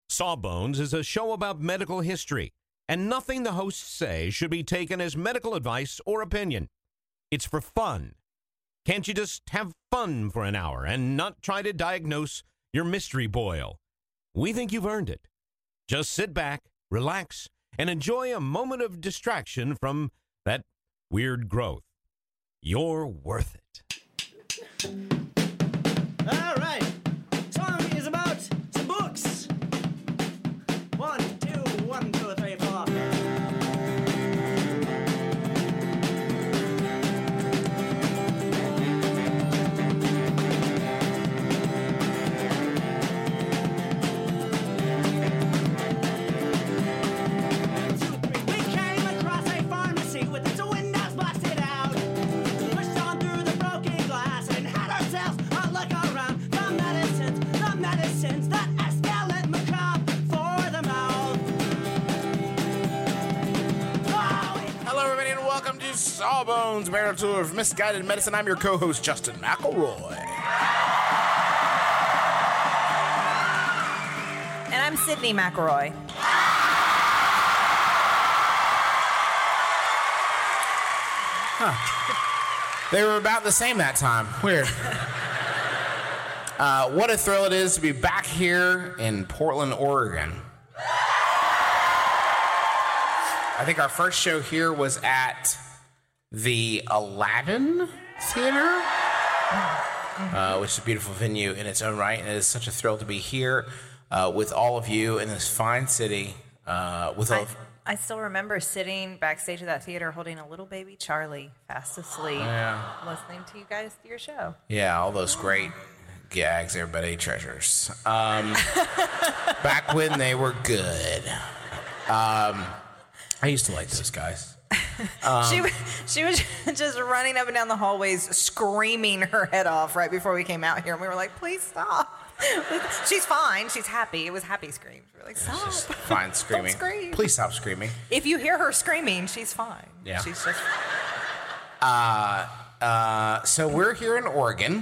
Sawbones is a show about medical history, and nothing the hosts say should be taken as medical advice or opinion. It's for fun. Can't you just have fun for an hour and not try to diagnose your mystery boil? We think you've earned it. Just sit back, relax, and enjoy a moment of distraction from that weird growth. You're worth it. All right. Song is about some books. 1, 2, 1, 2, 3, 4. Sawbones, Marital Tour of Misguided Medicine. I'm your co-host, Justin McElroy. And I'm Sydney McElroy. They were about the same that time. Weird. What a thrill it is to be back here in Portland, Oregon. I think our first show here was at the Aladdin Theater, which is a beautiful venue in its own right, and it is such a thrill to be here with all of you in this fine city. I still remember sitting backstage of that theater holding a little baby Charlie fast asleep, listening to you guys do your show. Yeah, all those great gags everybody treasures. Back when they were good. I used to like those guys. She was just running up and down the hallways screaming her head off right before we came out here, and we were like, please stop. She's fine. She's happy. It was happy screams. We were like, stop. Just fine screaming. Don't scream. Please stop screaming. If you hear her screaming, she's fine. Yeah. She's just... So we're here in Oregon.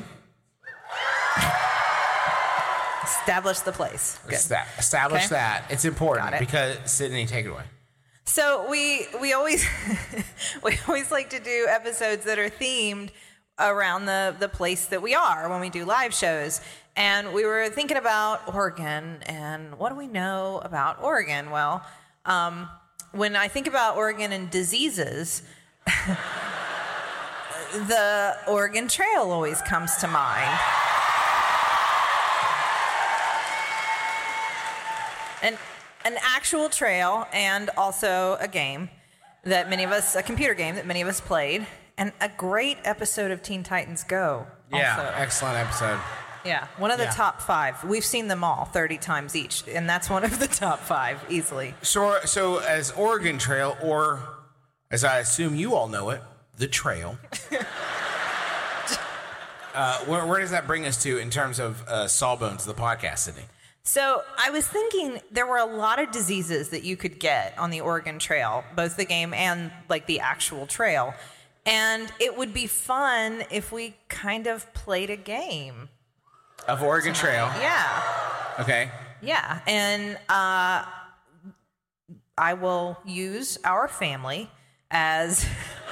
Establish the place. Good. Establish Okay. that. It's important Got it. because Sydney, take it away. So we always we always like to do episodes that are themed around the place that we are when we do live shows. And we were thinking about Oregon and what do we know about Oregon? Well, when I think about Oregon and diseases, the Oregon Trail always comes to mind. An actual trail and also a game that a computer game that many of us played, and a great episode of Teen Titans Go. Yeah, also. excellent episode. Yeah, one of the top 5. We've seen them all 30 times each, and that's one of the top 5 easily. So as Oregon Trail, or as I assume you all know it, the Trail. Where does that bring us to in terms of Sawbones, the podcast, Sydney? So I was thinking there were a lot of diseases that you could get on the Oregon Trail, both the game and like the actual trail. And it would be fun if we kind of played a game. Of Oregon Trail? Yeah. Okay. Yeah. And I will use our family as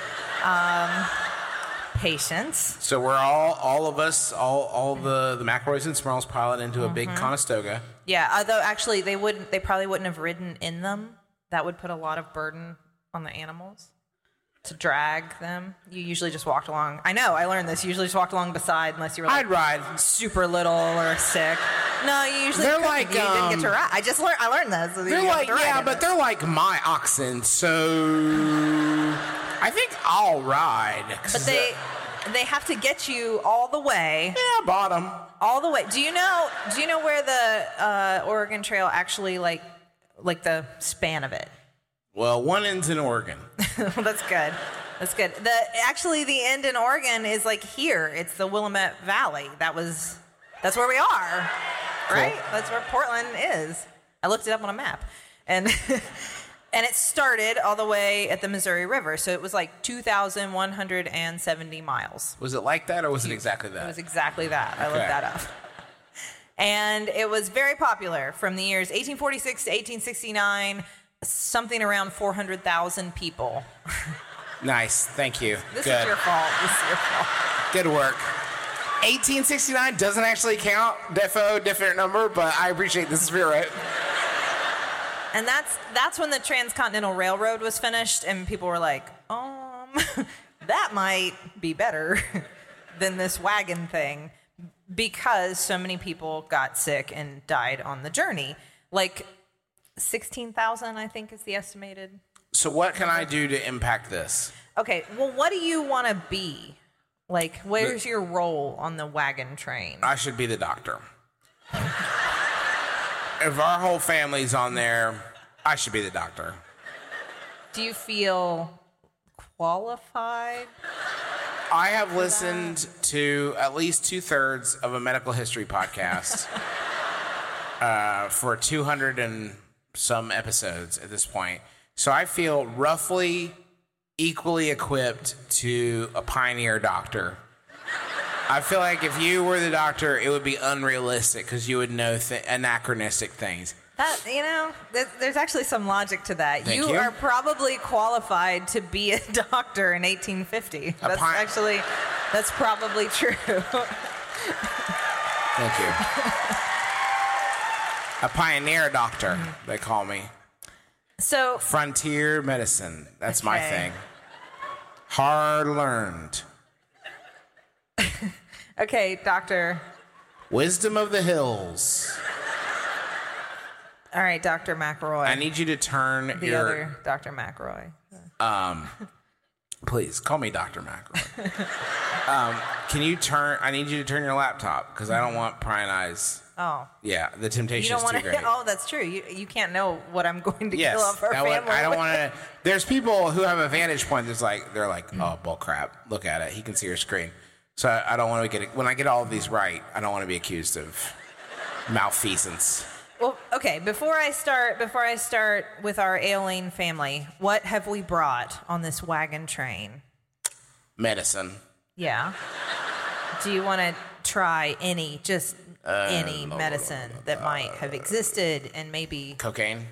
patients. So we're all of us, all the McElroys and Smirls piled into a big Conestoga. Yeah, although actually they probably wouldn't have ridden in them. That would put a lot of burden on the animals to drag them. You usually just walked along. I know, I learned this. You usually just walked along beside unless you were I'd ride. super little or sick. No, you usually They're couldn't. like, You didn't get to ride. I learned this. So They're you like, have to ride in but it. they're like my oxen, so I think I'll ride. But they have to get you all the way. Yeah, bottom. All the way. Do you know where the Oregon Trail actually like the span of it? Well, one end's in Oregon. Well, that's good. That's good. The end in Oregon is like here. It's the Willamette Valley. That's where we are. Right? Cool. That's where Portland is. I looked it up on a map. And and it started all the way at the Missouri River. So it was like 2,170 miles. Was it like that or was it exactly that? It was exactly that. I Okay. looked that up. And it was very popular from the years 1846 to 1869, something around 400,000 people. Nice. Thank you. This Good. is your fault. This is your fault. Good work. 1869 doesn't actually count. Different number, but I appreciate the spirit. And that's when the Transcontinental Railroad was finished, and people were like, that might be better than this wagon thing, because so many people got sick and died on the journey. Like 16,000, I think, is the estimated. So what can I do to impact this? Okay, well, what do you want to be? Like, where's your role on the wagon train? I should be the doctor. If our whole family's on there, I should be the doctor. Do you feel qualified? I have listened to at least 2/3 of a medical history podcast for 200 and some episodes at this point. So I feel roughly equally equipped to a pioneer doctor. I feel like if you were the doctor, it would be unrealistic because you would know anachronistic things. That, there's actually some logic to that. Thank You you. are probably qualified to be a doctor in 1850. That's probably true. Thank you. A pioneer doctor, they call me. So, Frontier medicine. That's my Okay. thing. Hard learned. okay, doctor. Wisdom of the hills. All right, Dr. McElroy. I need you to turn the other Dr. McElroy. Please, call me Dr. McElroy. I need you to turn your laptop because I don't want prying eyes. Oh. Yeah, the You temptation don't is want too to. great. Oh, that's true. You can't know what I'm going to Yes, kill off our that family. I don't want to. There's people who have a vantage point that's they're like, oh, bull crap. Look at it. He can see your screen. So I don't want to get. When I get all of these right, I don't want to be accused of malfeasance. Well, okay. Before I start with our ailing family, what have we brought on this wagon train? Medicine. Yeah. Do you want to try any medicine that might have existed and maybe... Cocaine.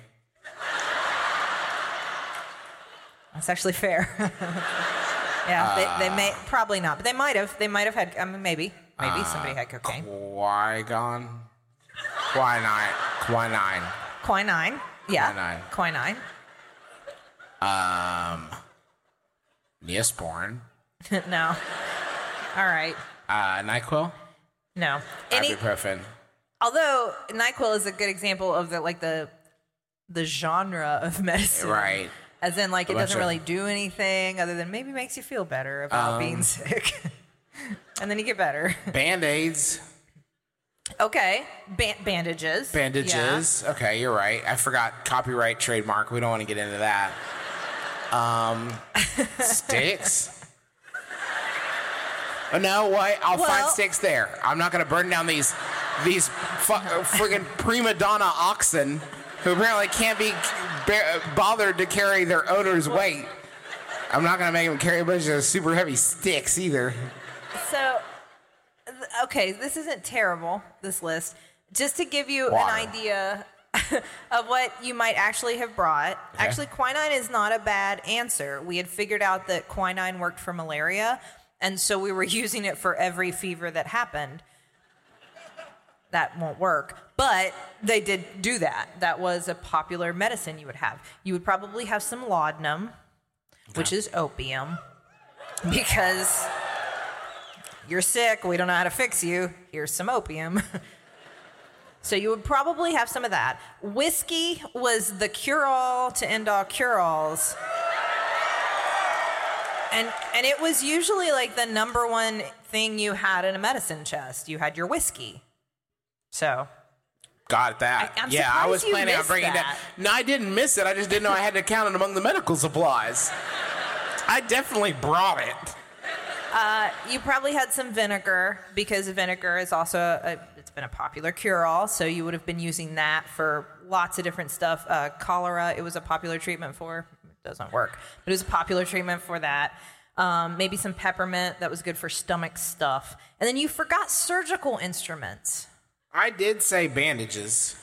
That's actually fair. Yeah, they may... Probably not, but they might have had... I mean, maybe somebody had cocaine. Qui-Gon. Quinine. Quinine. Yeah. Quinine. Neosporin. No. All right. NyQuil. No. Ibuprofen. Although NyQuil is a good example of the genre of medicine. Right. As in, like, it doesn't of- really do anything other than maybe makes you feel better about being sick. And then you get better. Band-Aids. Okay. Bandages. Bandages. Okay, you're right. I forgot copyright, trademark. We don't want to get into that. Sticks. Oh, no, what? I'll find sticks there. I'm not going to burn down these friggin' prima donna oxen who apparently can't be bothered to carry their owner's weight. I'm not going to make them carry a bunch of super heavy sticks either. So, okay, this isn't terrible, this list. Just to give you Water. an idea of what you might actually have brought. Okay. Actually, quinine is not a bad answer. We had figured out that quinine worked for malaria, and so we were using it for every fever that happened. That won't work. But they did do that. That was a popular medicine you would have. You would probably have some laudanum, which is opium, because you're sick, we don't know how to fix you, here's some opium. So you would probably have some of that. Whiskey was the cure-all to end all cure-alls. And it was usually like the number one thing you had in a medicine chest. You had your whiskey. So Got that. I'm Yeah, I was surprised you planning on missed bringing it down. that. No, I didn't miss it. I just didn't know I had to count it among the medical supplies. I definitely brought it. you probably had some vinegar, because vinegar is also it's been a popular cure-all, so you would have been using that for lots of different stuff. Cholera, it was a popular treatment for. It doesn't work, but it was a popular treatment for that. Maybe some peppermint, that was good for stomach stuff. And then you forgot surgical instruments. I did say bandages.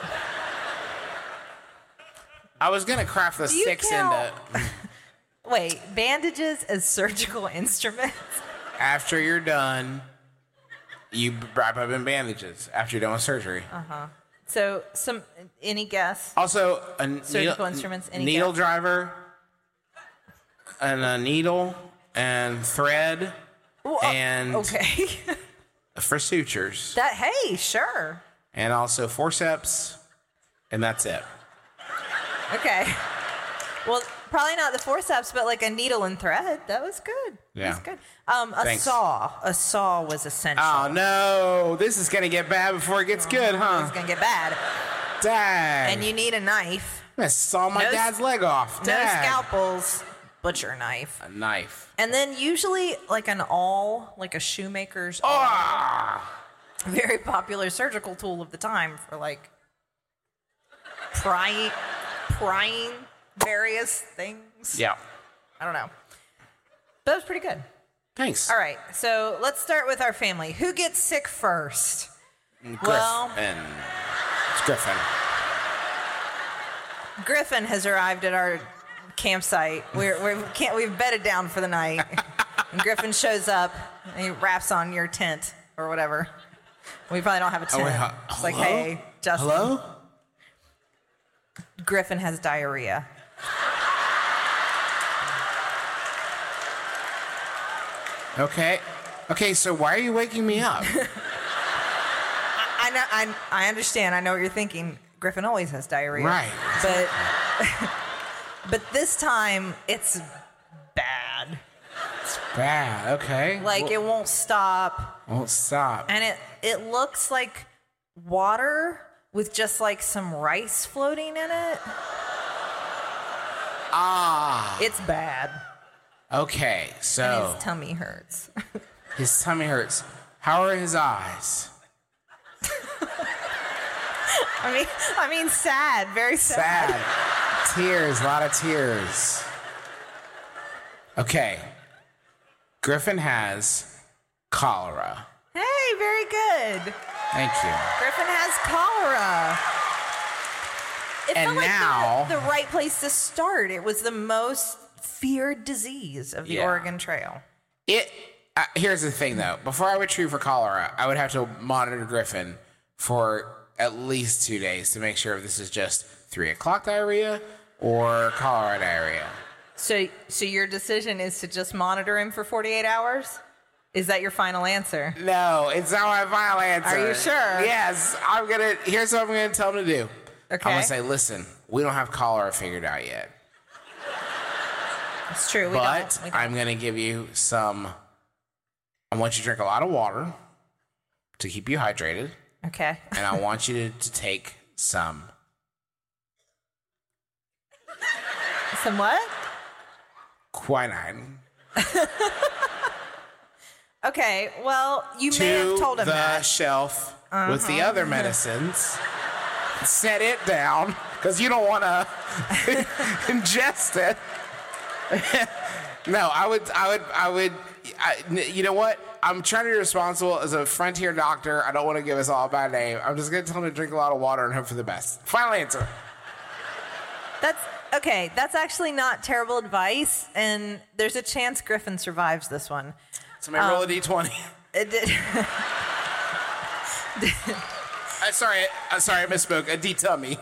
I was going to craft the Do you 6 count- into... Wait, bandages as surgical instruments? After you're done, you wrap up in bandages after you're done with surgery. So, any guess? Also, Surgical instruments, any needle guess? driver, and a needle, and thread, and Okay. for sutures, Hey, sure. and also forceps, and that's it. Okay. Well, probably not the forceps, but like a needle and thread. That was good. Yeah. That was good. A Thanks. saw. A saw was essential. Oh no, this is gonna get bad before it gets good, It's huh? gonna get bad. Dang. And you need a knife. I'm gonna saw my No- dad's leg off. No Dang. scalpels. Butcher knife. A knife. And then usually like an awl, like a shoemaker's awl. Ah! Very popular surgical tool of the time for like prying various things. Yeah. I don't know. But that was pretty good. Thanks. All right, so let's start with our family. Who gets sick first? Well- Griffin. It's Griffin. Griffin has arrived at our campsite. We've bedded down for the night. And Griffin shows up and he raps on your tent or whatever. We probably don't have a tent. wait, It's like, hello? hey, Justin. Hello? Griffin has diarrhea. Okay. Okay, so why are you waking me up? I know. I understand. I know what you're thinking. Griffin always has diarrhea. Right. But this time it's bad. Bad. Okay. Like it won't stop. Won't stop. And it looks like water with just like some rice floating in it. Ah. It's bad. Okay, And so his tummy hurts. his tummy hurts. How are his eyes? I mean sad, very sad. Sad. Tears, a lot of tears. Okay. Griffin has cholera. Hey, very good. Thank you. Griffin has cholera. It And felt like now- the right place to start. It was the most feared disease of the Yeah. Oregon Trail. Here's the thing, though. Before I would treat for cholera, I would have to monitor Griffin for at least 2 days to make sure if this is just 3 o'clock diarrhea or cholera diarrhea. So your decision is to just monitor him for 48 hours? Is that your final answer? No, it's not my final answer. Are you sure? Yes. Here's what I'm gonna tell him to do. Okay. I'm gonna say, listen, we don't have cholera figured out yet. It's true. But We don't. I'm going to give you some. I want you to drink a lot of water to keep you hydrated. Okay. And I want you to take some Some what? quinine Okay. Well, you may have to told him the that. shelf with the other medicines. Set it down because you don't want to ingest it. No, I would. You know what? I'm trying to be responsible as a frontier doctor. I don't want to give us all a bad name. I'm just going to tell him to drink a lot of water and hope for the best. Final answer. That's okay. That's actually not terrible advice, and there's a chance Griffin survives this one. Somebody roll a d20. It did. Sorry, I misspoke. A d-tummy.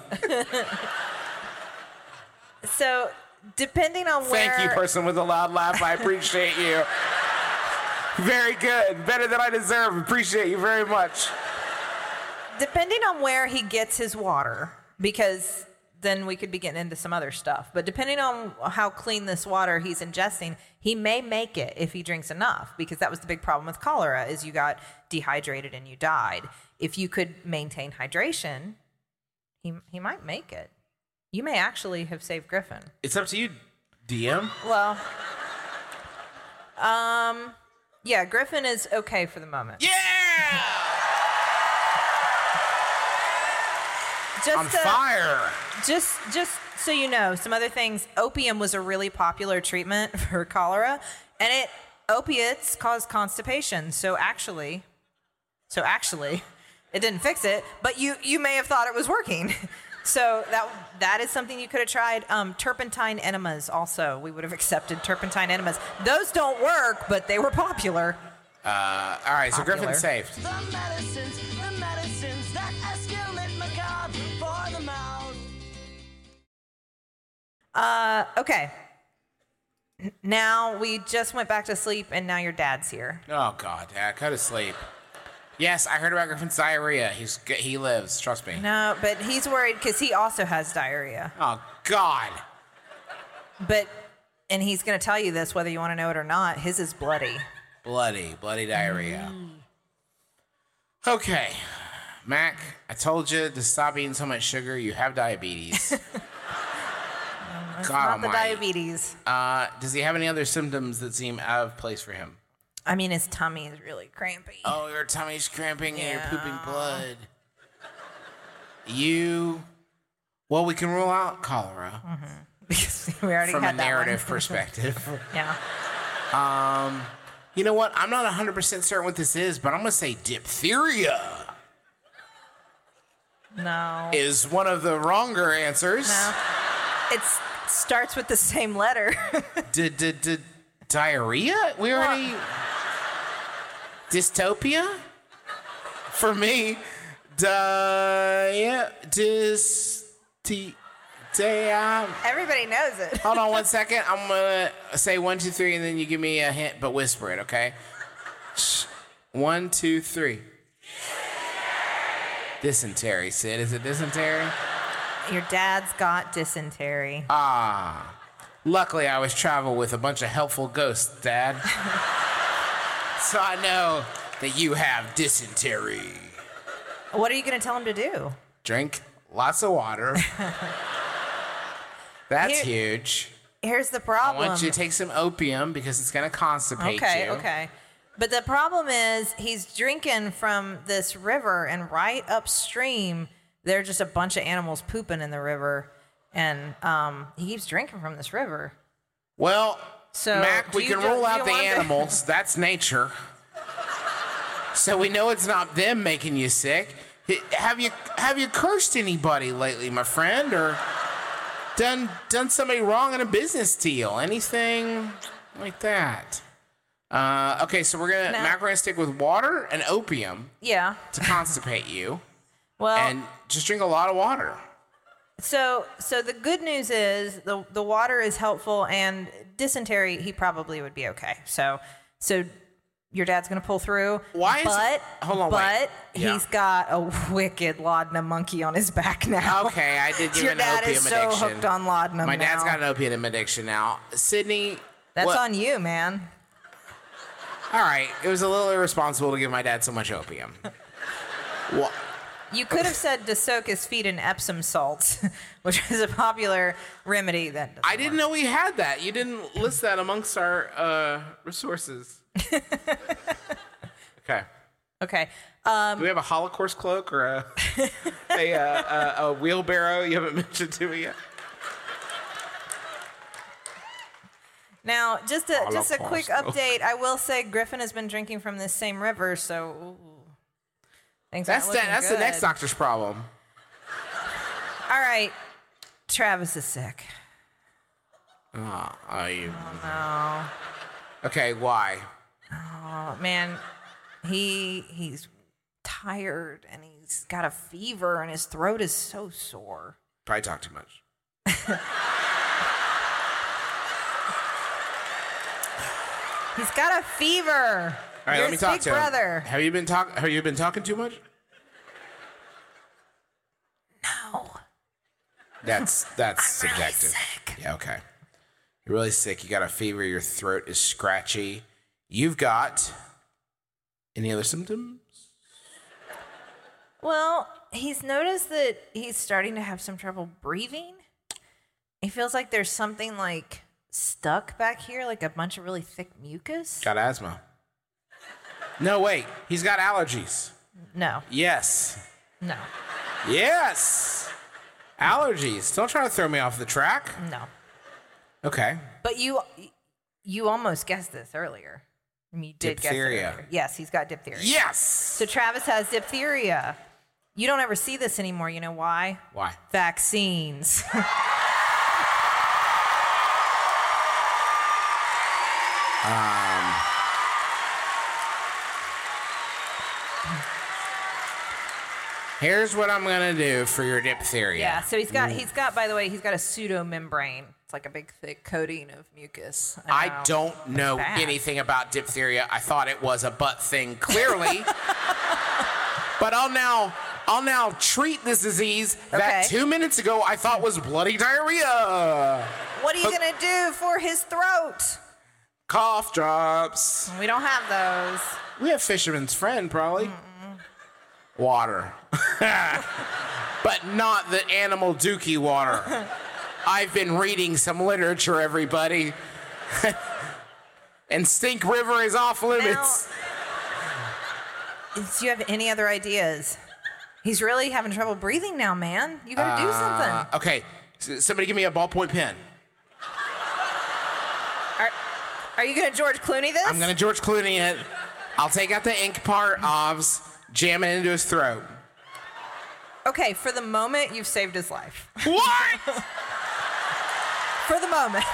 So, depending on where. Thank you, person with a loud laugh. I appreciate you. Very good. Better than I deserve. Appreciate you very much. Depending on where he gets his water, because then we could be getting into some other stuff. But depending on how clean this water he's ingesting, he may make it if he drinks enough, because that was the big problem with cholera, is you got dehydrated and you died. If you could maintain hydration, he might make it. You may actually have saved Griffin. It's up to you, DM. Well, yeah, Griffin is okay for the moment. Yeah! Just On fire. Just so you know, some other things. Opium was a really popular treatment for cholera, and opiates cause constipation. So actually, It didn't fix it, but you may have thought it was working. So that is something you could have tried. Turpentine enemas also. We would have accepted turpentine enemas. Those don't work, but they were popular. All right, so Popular. Griffin's saved. The medicines that escalate macabre for the mouth. Okay. Now we just went back to sleep, and now your dad's here. Oh, God, Dad, go to sleep. Yes, I heard about Griffin's diarrhea. He lives, trust me. No, but he's worried because he also has diarrhea. Oh, God. And he's going to tell you this whether you want to know it or not. His is bloody. Bloody diarrhea. Okay, Mac, I told you to stop eating so much sugar. You have diabetes. It's God not the almighty. diabetes. Does he have any other symptoms that seem out of place for him? I mean, his tummy is really crampy. Oh, your tummy's cramping and you're Yeah. pooping blood. Well, we can rule out cholera Because we already from a had that narrative one. perspective. Yeah. You know what? I'm not 100% certain what this is, but I'm going to say diphtheria No. is one of the wronger answers. No. It starts with the same letter. Diarrhea? We already... Dystopia? For me, Everybody knows it. Hold on 1 second. I'm going to say 1, 2, 3, and then you give me a hint, but whisper it, okay? 1, 2, 3. Dysentery, Sid. Is it dysentery? Your dad's got dysentery. Luckily, I was travel with a bunch of helpful ghosts, Dad. So I know that you have dysentery. What are you going to tell him to do? Drink lots of water. That's Here- huge. Here's the I problem. want you to take some opium because it's going to constipate you. Okay. But the problem is he's drinking from this river, and right upstream, there are just a bunch of animals pooping in the river, and he keeps drinking from this river. Well, So, Mac, do we you can ju- rule do out you the want to- animals. That's nature. So we know it's not them making you sick. Have you cursed anybody lately, my friend, or done somebody wrong in a business deal? Anything like that? Okay, so Mac, we're gonna stick with water and opium Yeah. to constipate you, Well, and just drink a lot of water. so the good news is the water is helpful, and dysentery, he probably would be okay. So your dad's gonna pull through. Why is- But hold on, but wait. Yeah. he's got a wicked laudanum monkey on his back now. Okay, I did give Your an dad opium is addiction. so hooked on laudanum. My dad's now. got an opium addiction now. Sydney, That's what- on you, man. All right, it was a little irresponsible to give my dad so much opium. What? You could have said to soak his feet in Epsom salts, which is a popular remedy that doesn't I didn't know we had that. You didn't list that amongst our resources. Okay. Okay. Do we have a Holocaust cloak or a wheelbarrow you haven't mentioned to me yet? Now, just a quick Holocaust. update. I will say Griffin has been drinking from this same river, so ooh, things That's aren't looking the good. next doctor's problem. All right, Travis is sick. Oh, No, okay, why? oh, man, he's tired and he's got a fever and his throat is so sore. Probably talk too much. He's got a fever. All right, You're let me his talk big to brother. him. Have you been talking too much? No. That's I'm subjective. really sick. Yeah, okay. You're really sick. You got a fever. Your throat is scratchy. You've got any other symptoms? Well, he's noticed that he's starting to have some trouble breathing. He feels like there's something like stuck back here, like a bunch of really thick mucus. Got asthma. No, wait. He's got allergies. No, Yes. no, Yes. Allergies. Don't try to throw me off the track. no. Okay. But you almost guessed this earlier. You did Diphtheria. guess it earlier. Yes, he's got diphtheria. Yes. So Travis has diphtheria. You don't ever see this anymore. You know why? Why? Vaccines. Here's what I'm gonna do for your diphtheria. Yeah, so he's got, by the way, he's got a pseudomembrane. It's like a big, thick coating of mucus. I don't know Bad. anything about diphtheria. I thought it was a butt thing, clearly. But I'll now treat this disease that Okay. 2 minutes ago I thought was bloody diarrhea. What are you going to do for his throat? Cough drops. We don't have those. We have Fisherman's Friend, probably. Water. But not the animal dookie water. I've been reading some literature, everybody. And Stink River is off limits. Do you have any other ideas? He's really having trouble breathing now, man. You got to do something. Okay, somebody give me a ballpoint pen. Are you going to George Clooney this? I'm gonna George Clooney it. I'll take out the ink part, jam it into his throat. Okay, for the moment, you've saved his life. What? For the moment.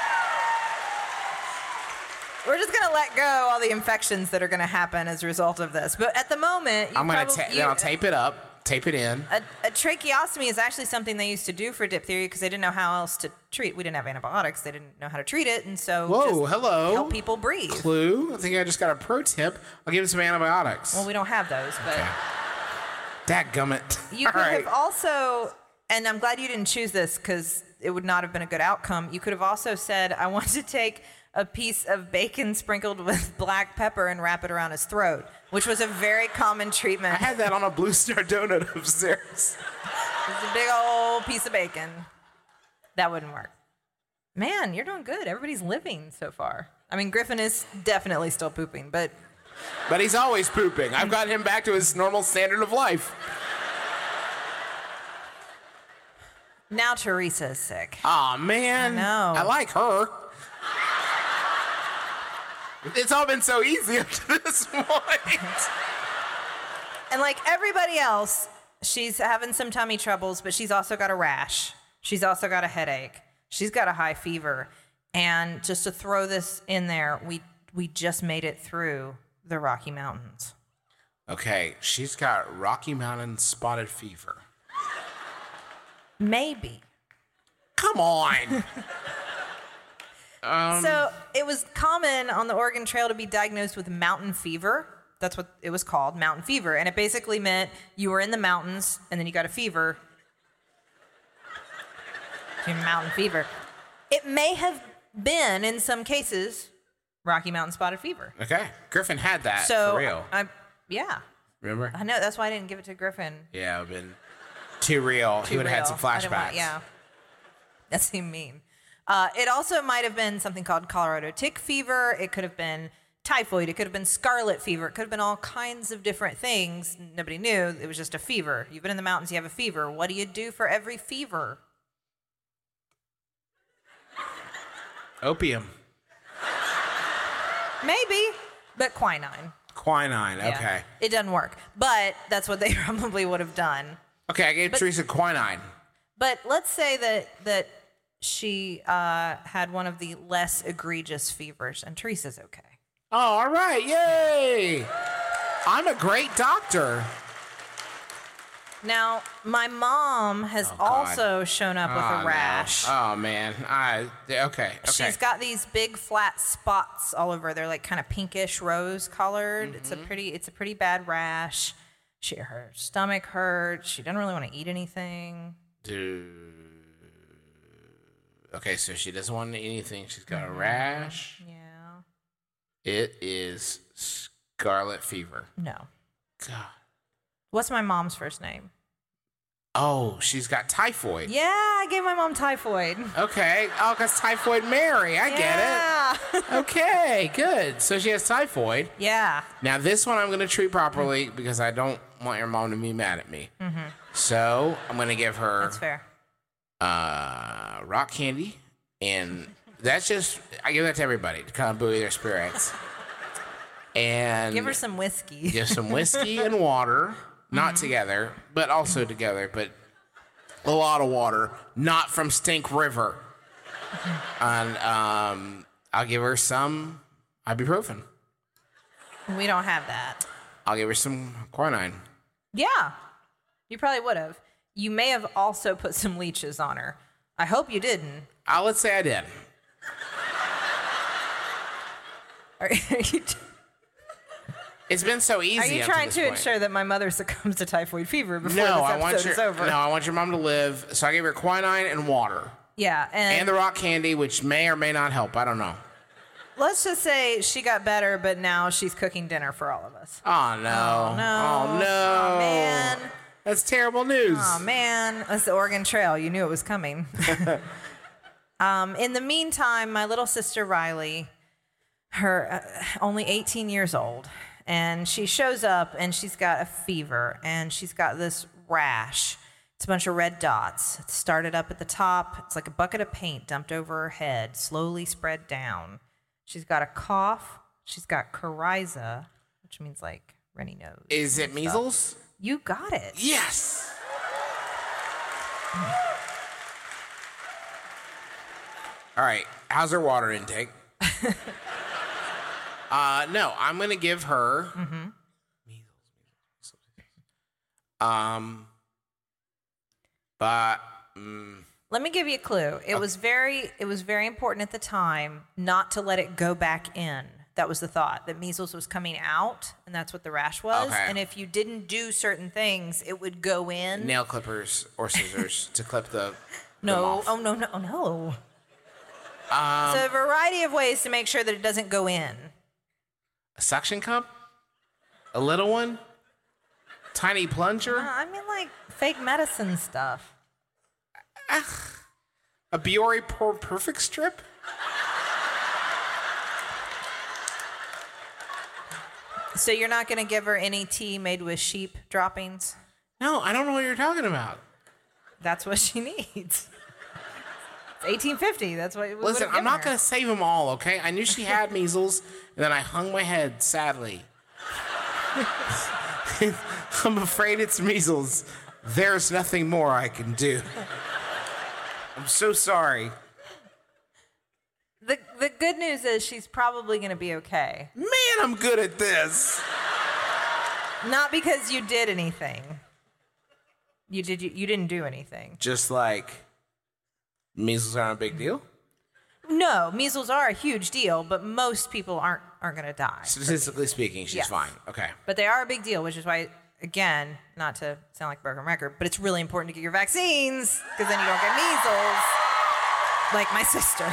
We're just going to let go all the infections that are going to happen as a result of this. But at the moment, I'm gonna I'll tape it up, tape it in. A tracheostomy is actually something they used to do for diphtheria because they didn't know how else to treat. We didn't have antibiotics. They didn't know how to treat it, and so just help people breathe. Clue. I think I just got a pro tip. I'll give him some antibiotics. Well, we don't have those, but Dadgummit. you could have also, and I'm glad you didn't choose this because it would not have been a good outcome. You could have also said, I want to take a piece of bacon sprinkled with black pepper and wrap it around his throat, which was a very common treatment. I had that on a Blue Star donut upstairs. It's a big old piece of bacon. That wouldn't work. Man, you're doing good. Everybody's living so far. I mean, Griffin is definitely still pooping, but But he's always pooping. I've got him back to his normal standard of life. now Teresa's sick. Aw, man. I know. I like her. It's all been so easy up to this point. And like everybody else, she's having some tummy troubles, but she's also got a rash. She's also got a headache. She's got a high fever. And just to throw this in there, we just made it through the Rocky Mountains. Okay, she's got Rocky Mountain spotted fever. Maybe. Come on. So it was common on the Oregon Trail to be diagnosed with mountain fever. That's what it was called, mountain fever. And it basically meant you were in the mountains and then you got a fever. Mountain fever. It may have been, in some cases, Rocky Mountain spotted fever. Okay, Griffin had that So, for real. Yeah. Remember? I know. That's why I didn't give it to Griffin. Yeah, it would have been too real. He would have had some I didn't want- flashbacks. yeah. That seemed mean. It also might have been something called Colorado tick fever. It could have been typhoid. It could have been scarlet fever. It could have been all kinds of different things. Nobody knew. It was just a fever. You've been in the mountains. You have a fever. What do you do for every fever? Opium. Maybe, but quinine. Quinine, Yeah. okay. It doesn't work, but that's what they probably would have done. Okay, I gave Teresa quinine. But let's say that she had one of the less egregious fevers, and Teresa's okay. Oh, all right, yay! I'm a great doctor. Now, my has also shown up with a rash. No. Oh man, okay. She's got these big flat spots all over. They're like kind of pinkish rose colored. Mm-hmm. It's a pretty bad rash. Her stomach hurts. She doesn't really want to eat anything. Dude. Okay, so she doesn't want to eat anything. She's got a rash. Yeah. It is scarlet fever. No. God. What's my mom's first name? Oh, she's got typhoid. Yeah, I gave my mom typhoid. Okay. Oh, because Typhoid Mary. I get it. Okay, good. So she has typhoid. Yeah. Now, this one I'm going to treat properly because I don't want your mom to be mad at me. Mm-hmm. So I'm going to give her That's fair. rock candy. And that's just, I give that to everybody to kind of buoy their spirits. And Give her some whiskey. give some whiskey and water, not together, but also together, but a lot of water, not from Stink River. And I'll give her some ibuprofen. We don't have that. I'll give her some quinine. Yeah, you probably would have. You may have also put some leeches on her. I hope you didn't. Let's say I did. Are you, It's been so easy. are you up trying to to this point. ensure that my mother succumbs to typhoid fever before No, this I want episode is over? I want your mom to live. So I gave her quinine and water Yeah, and the rock candy, which may or may not help. I don't know. let's just say she got better, but now she's cooking dinner for all of us. Oh no! No. Oh no! Oh, man. That's terrible news. Oh, man. That's the Oregon Trail. You knew it was coming. In the meantime, my little sister Riley, her only 18 years old, and she shows up and she's got a fever and she's got this rash. It's a bunch of red dots. It started up at the top. It's like a bucket of paint dumped over her head, slowly spread down. She's got a cough. She's got coryza, which means like runny nose. Is it measles? You got it. Yes. All right. How's her water intake? No, I'm gonna give her. Measles. But Let me give you a clue. It was very important at the time not to let it go back in. That was the thought, that measles was coming out, and that's what the rash was. Okay. And if you didn't do certain things, it would go in. nail clippers or scissors to clip the. No, them off. oh no. So a variety of ways to make sure that it doesn't go in. A suction cup, a little one, tiny plunger, I mean, like fake medicine stuff. a Biore Perfect strip. So you're not going to give her any tea made with sheep droppings? No, I don't know what you're talking about. That's what she needs. It's 1850. That's what we Listen, would've I'm not given going her. to save them all, okay? I knew she had measles, and then I hung my head, sadly. I'm afraid it's measles. There's nothing more I can do. I'm so sorry. The good news is she's probably going to be okay. Man, I'm good at this. Not because you did anything. You didn't do anything. Just like measles aren't a big deal? No, measles are a huge deal, but most people aren't going to die. Statistically speaking, she's Yes. fine. Okay. But they are a big deal, which is why, again, not to sound like a broken record, but it's really important to get your vaccines because then you don't get measles, like my sister.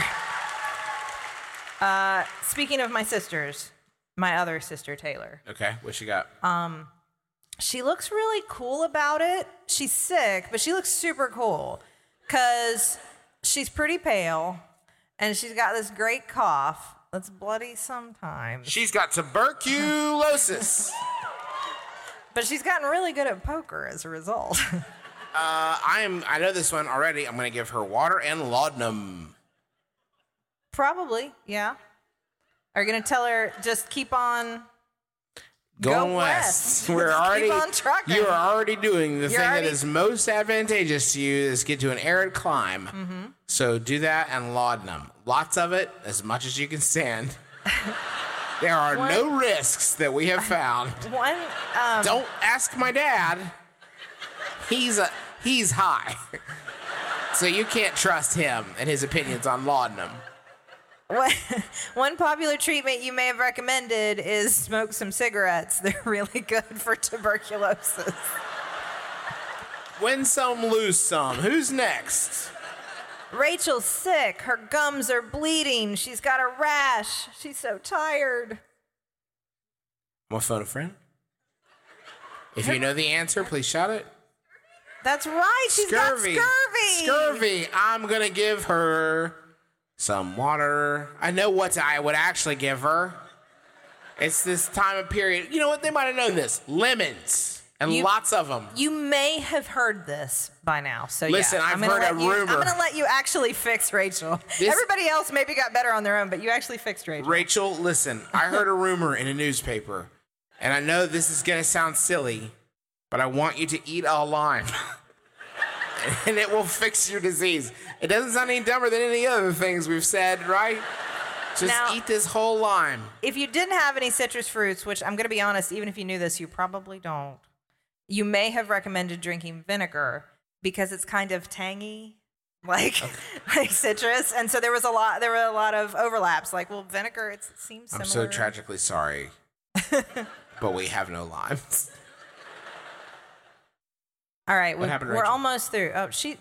Speaking of my sisters, my other sister, Taylor. Okay, what you got? She looks really cool about it. She's sick, but she looks super cool because she's pretty pale and she's got this great cough that's bloody sometimes. She's got tuberculosis. But she's gotten really good at poker as a result. I know this one already. I'm going to give her water and laudanum. Probably, yeah. Are you going to tell her just keep on Going Go west. west. We're Keep already on trucking. You are already doing the thing already- that is most advantageous to you is get to an arid climb. Mm-hmm. So do that and laudanum. Lots of it, as much as you can stand. There are no risks that we have found. one? Don't ask my dad. He's high. So you can't trust him and his opinions on laudanum. One popular treatment you may have recommended is smoke some cigarettes. They're really good for tuberculosis. Win some, lose some. Who's next? Rachel's sick. Her gums are bleeding. She's got a rash. She's so tired. I'm gonna phone a friend. If you know the answer, please shout it. That's right. She's got scurvy. Scurvy. I'm gonna give her some water. I know what I would actually give her. It's this time of period. You know what? They might have known this. Lemons. And lots of them. You may have heard this by now. So listen, yeah, I've heard a rumor. I'm going to let you actually fix Rachel. Everybody else maybe got better on their own, but you actually fixed Rachel. Rachel, listen, I heard a rumor in a newspaper, and I know this is going to sound silly, but I want you to eat a lime, and it will fix your disease. It doesn't sound any dumber than any other things we've said, right? Just now, eat this whole lime. If you didn't have any citrus fruits, which I'm going to be honest, even if you knew this, you probably don't, you may have recommended drinking vinegar because it's kind of tangy, like citrus. And so there were a lot of overlaps. Like, well, vinegar, it seems similar. I'm so tragically sorry, but we have no limes. All right, What happened to we're Rachel? almost through.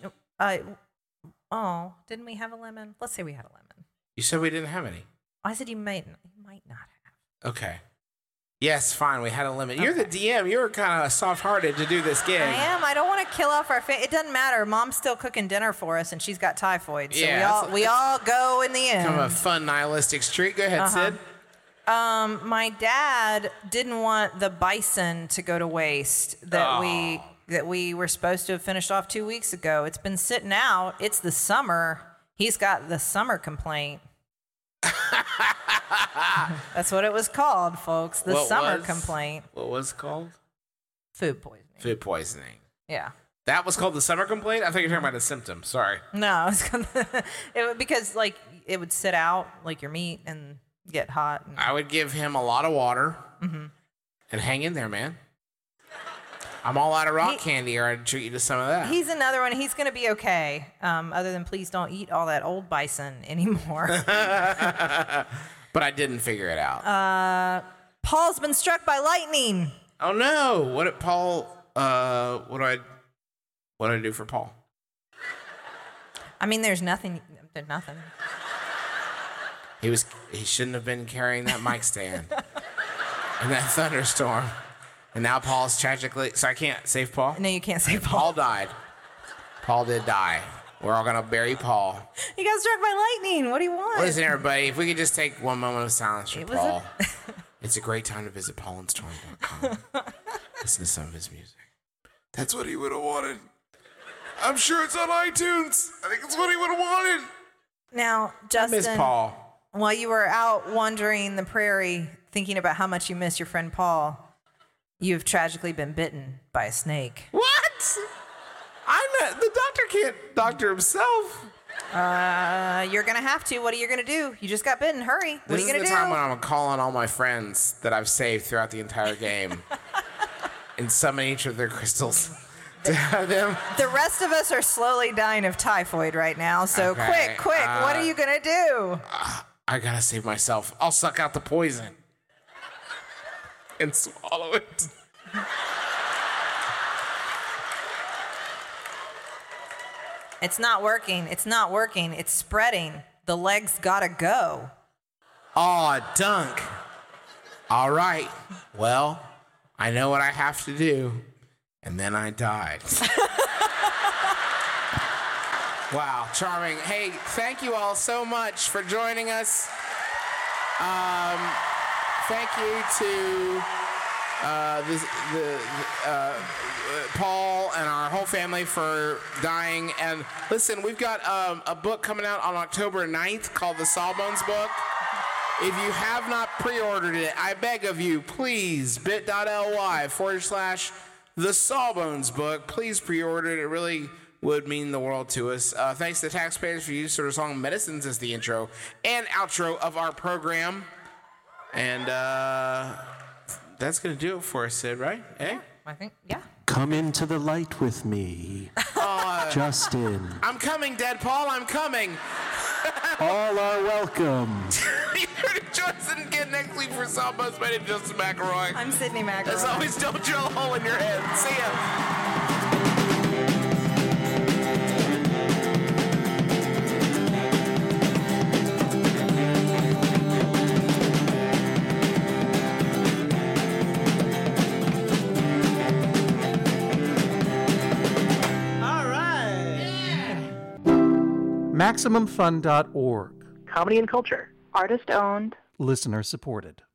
Didn't we have a lemon? Let's say we had a lemon. You said we didn't have any. I said you might not have. Okay. Yes, fine. We had a limit. You're the DM. You're kind of soft-hearted to do this gig. I am. I don't want to kill off our family. It doesn't matter. Mom's still cooking dinner for us, and she's got typhoid. So Yeah, we all go in the end. Kind of a fun nihilistic streak. Go ahead, Sid. My dad didn't want the bison to go to waste that we were supposed to have finished off 2 weeks ago. It's been sitting out. It's the summer. He's got the summer complaint. That's what it was called, folks. The summer complaint. What was it called? Food poisoning. Food poisoning. Yeah. That was called the summer complaint? I thought you were talking about a symptom. Sorry. No, because like it would sit out like your meat and get hot. I would give him a lot of water and hang in there, man. I'm all out of rock candy, or I'd treat you to some of that. He's another one. He's going to be okay. Other than please don't eat all that old bison anymore. But I didn't figure it out. Paul's been struck by lightning. Oh no! What did Paul? What do I do for Paul? I mean, there's nothing. There's nothing. He shouldn't have been carrying that mic stand in that thunderstorm. And now Paul's tragically... So I can't save Paul? No, you can't save Paul. Paul died. Paul did die. We're all going to bury Paul. He got struck by lightning. What do you want? Listen, everybody, if we could just take one moment of silence for Paul. It's a great time to visit paulandstorm.com. Listen to some of his music. That's what he would have wanted. I'm sure it's on iTunes. I think it's what he would have wanted. Now, Justin... I miss Paul. While you were out wandering the prairie, thinking about how much you miss your friend Paul... You've tragically been bitten by a snake. What? The doctor can't doctor himself. You're going to have to. What are you going to do? You just got bitten. Hurry. What are you going to do? This is the time when I'm calling all my friends that I've saved throughout the entire game and summon each of their crystals to have them. The rest of us are slowly dying of typhoid right now. So Okay, quick. What are you going to do? I got to save myself. I'll suck out the poison and swallow it. It's not working. It's spreading. The legs gotta go. Aw, dunk. All right. Well, I know what I have to do. And then I died. Wow, charming. Hey, thank you all so much for joining us. Thank you to Paul and our whole family for dying. And listen, we've got a book coming out on October 9th called The Sawbones Book. If you have not pre-ordered it, I beg of you, please, bit.ly/The Sawbones Book. Please pre-order it. It really would mean the world to us. Thanks to the taxpayers for using the song Medicines as the intro and outro of our program. And that's going to do it for us, Sid, right? Eh? I think, yeah. Come into the light with me, Justin. I'm coming, Dead Paul. I'm coming. All are welcome. You heard it, Justin. Again next week for Sawbones. My name is Justin McElroy. I'm Sydney McElroy. As always, don't drill a hole in your head. See ya. MaximumFun.org. Comedy and culture. Artist owned. Listener supported.